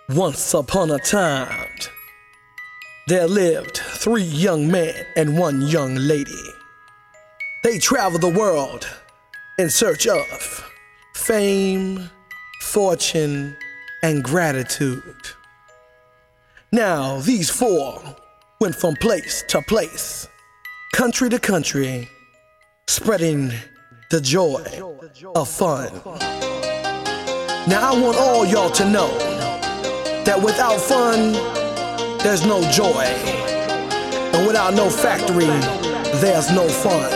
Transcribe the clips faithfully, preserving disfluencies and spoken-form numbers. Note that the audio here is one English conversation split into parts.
Once upon a time, there lived three young men and one young lady. They traveled the world in search of fame, fortune, and gratitude. Now, these four went from place to place, country to country, spreading the joy of fun. Now, I want all y'all to know that without fun, there's no joy. And without no factory, there's no fun.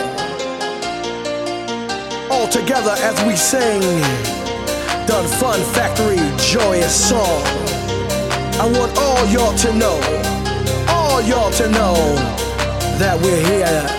All together as we sing the Fun Factory joyous song. I want all y'all to know, all y'all to know that we're here.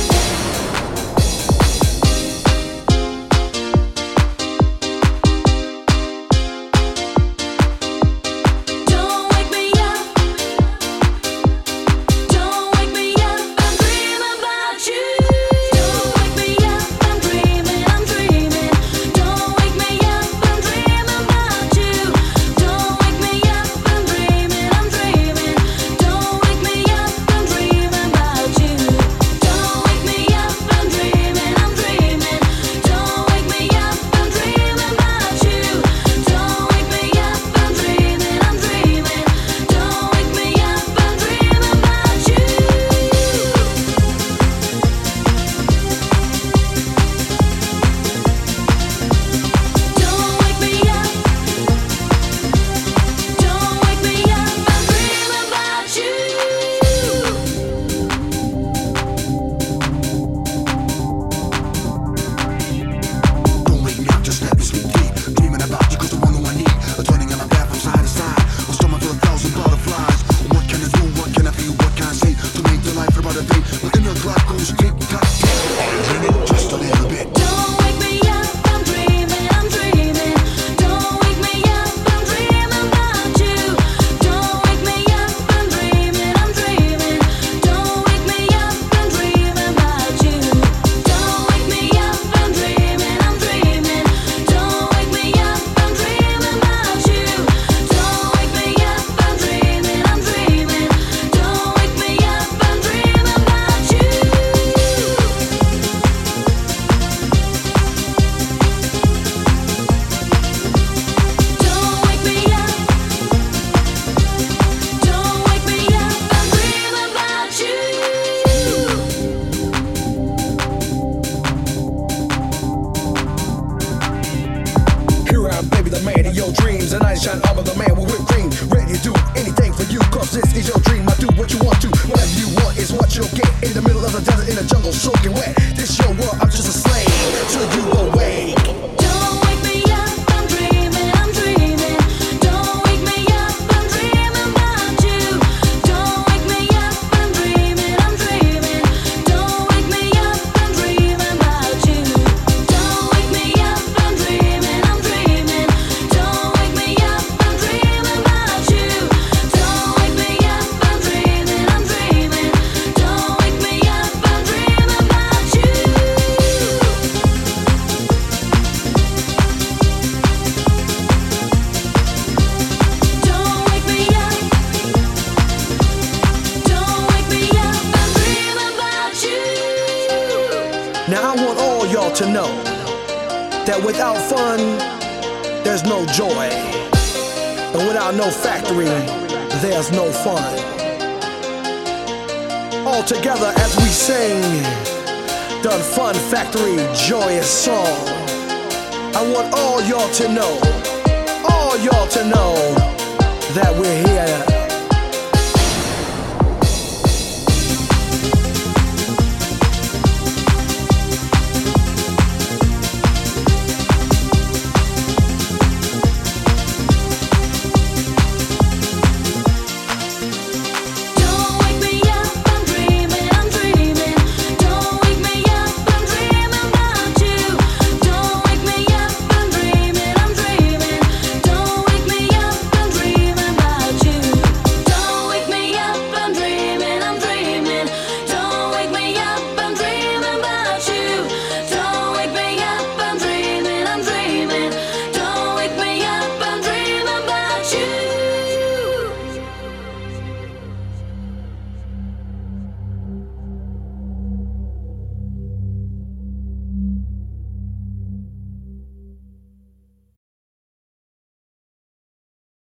Dreams and I shine armor, the man with whipped cream, ready to do anything for you, cause this is your dream. I do what you want to, whatever you want is what you'll get. In the middle of the desert, in the jungle, soaking wet. This your world, I'm just a slave till you awake. Now I want all y'all to know that without fun, there's no joy. And without no factory, there's no fun. All together as we sing the Fun Factory joyous song. I want all y'all to know, all y'all to know